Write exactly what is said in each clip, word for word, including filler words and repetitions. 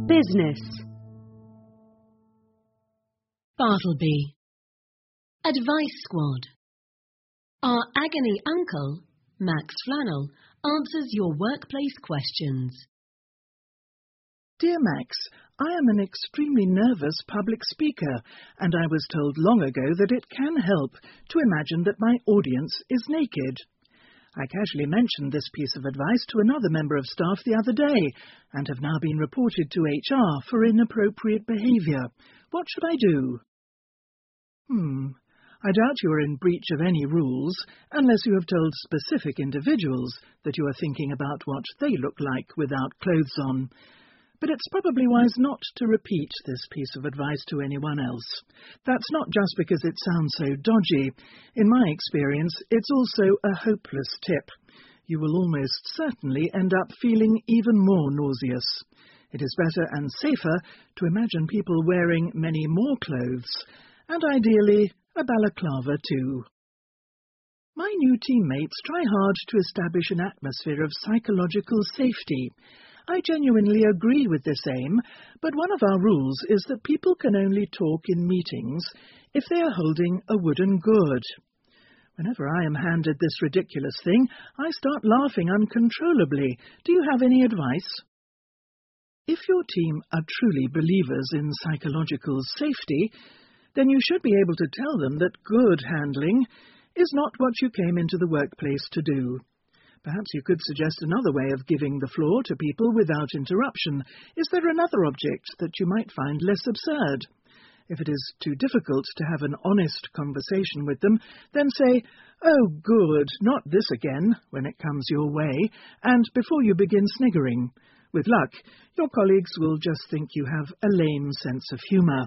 Business. Bartleby. Advice Squad. Our agony uncle, Max Flannel, answers your workplace questions. Dear Max, I am an extremely nervous public speaker, and I was told long ago that it can help to imagine that my audience is naked. I casually mentioned this piece of advice to another member of staff the other day, and have now been reported to H R for inappropriate behaviour. What should I do? Hmm, I doubt you are in breach of any rules, unless you have told specific individuals that you are thinking about what they look like without clothes on. But it's probably wise not to repeat this piece of advice to anyone else. That's not just because it sounds so dodgy. In my experience, it's also a hopeless tip. You will almost certainly end up feeling even more nauseous. It is better and safer to imagine people wearing many more clothes, and ideally a balaclava too. My new teammates try hard to establish an atmosphere of psychological safety. I genuinely agree with this aim, but one of our rules is that people can only talk in meetings if they are holding a wooden gourd. Whenever I am handed this ridiculous thing, I start laughing uncontrollably. Do you have any advice? If your team are truly believers in psychological safety, then you should be able to tell them that gourd handling is not what you came into the workplace to do. Perhaps you could suggest another way of giving the floor to people without interruption. Is there another object that you might find less absurd? If it is too difficult to have an honest conversation with them, then say, "Oh, good, not this again," when it comes your way, and before you begin sniggering. With luck, your colleagues will just think you have a lame sense of humour.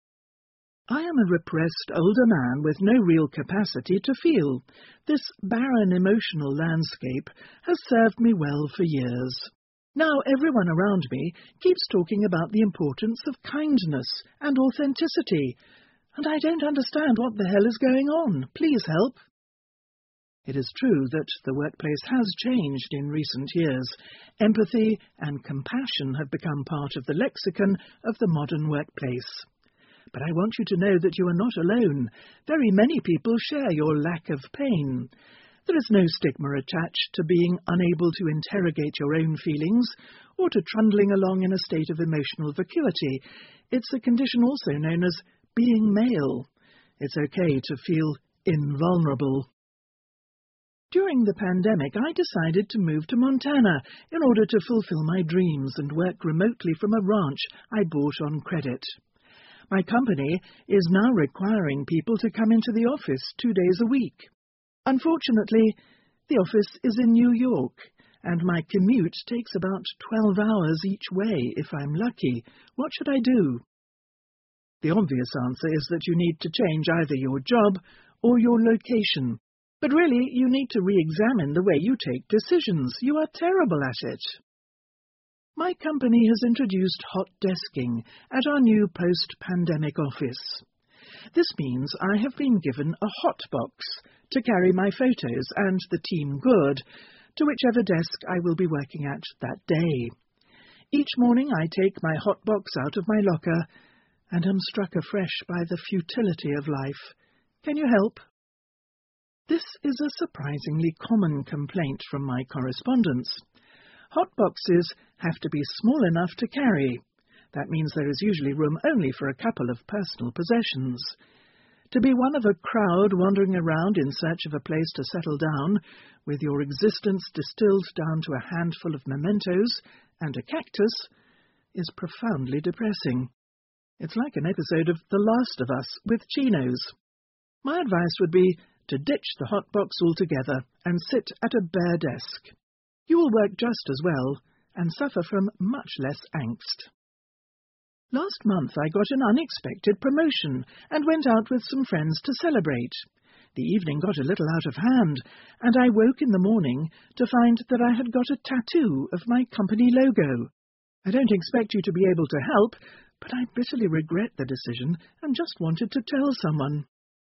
I am a repressed older man with no real capacity to feel. This barren emotional landscape has served me well for years. Now everyone around me keeps talking about the importance of kindness and authenticity, and I don't understand what the hell is going on. Please help. It is true that the workplace has changed in recent years. Empathy and compassion have become part of the lexicon of the modern workplace. But I want you to know that you are not alone. Very many people share your lack of pain. There is no stigma attached to being unable to interrogate your own feelings or to trundling along in a state of emotional vacuity. It's a condition also known as being male. It's okay to feel invulnerable. During the pandemic, I decided to move to Montana in order to fulfill my dreams and work remotely from a ranch I bought on credit. My company is now requiring people to come into the office two days a week. Unfortunately, the office is in New York, and my commute takes about twelve hours each way if I'm lucky. What should I do? The obvious answer is that you need to change either your job or your location. But really, you need to re-examine the way you take decisions. You are terrible at it. My company has introduced hot desking at our new post-pandemic office. This means I have been given a hot box to carry my photos and the team good to whichever desk I will be working at that day. Each morning I take my hot box out of my locker and am struck afresh by the futility of life. Can you help? This is a surprisingly common complaint from my correspondents. Hot boxes have to be small enough to carry. That means there is usually room only for a couple of personal possessions. To be one of a crowd wandering around in search of a place to settle down, with your existence distilled down to a handful of mementos and a cactus, is profoundly depressing. It's like an episode of The Last of Us with chinos. My advice would be to ditch the hot box altogether and sit at a bare desk. You will work just as well and suffer from much less angst. Last month I got an unexpected promotion and went out with some friends to celebrate. The evening got a little out of hand, and I woke in the morning to find that I had got a tattoo of my company logo. I don't expect you to be able to help, but I bitterly regret the decision and just wanted to tell someone.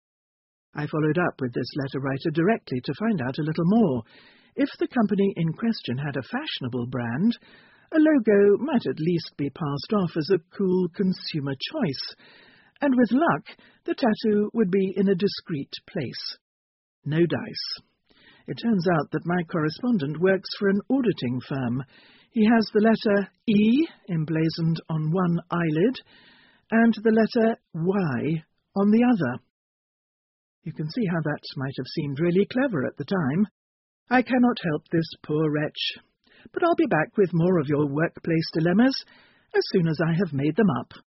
I followed up with this letter writer directly to find out a little more. If the company in question had a fashionable brand, A logo might at least be passed off as a cool consumer choice, and with luck, the tattoo would be in a discreet place. No dice. It turns out that my correspondent works for an auditing firm. He has the letter E emblazoned on one eyelid and the letter Y on the other. You can see how that might have seemed really clever at the time. I cannot help this poor wretch, but I'll be back with more of your workplace dilemmas as soon as I have made them up.